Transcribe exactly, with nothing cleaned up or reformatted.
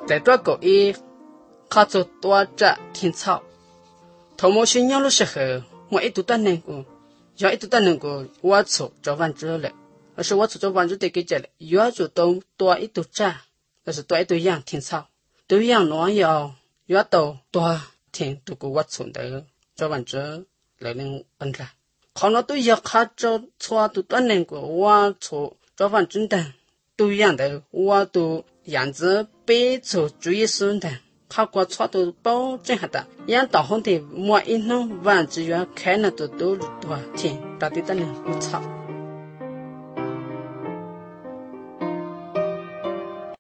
在这个一卡做多着天草，头毛新娘的时候，我一度的那个，要一度的那个我做做完之后了，而是我做做完之后给这了，要做到多一度着，但是多一度样天草，多样农药，要到多天都给我做的做完之后来能安了，可能都要卡做错都的那个我做做完之后。都样的，我都样子被做注意顺的，考过错都保证下的，样到后的莫一弄完只要看了都都多天，到底的人不错。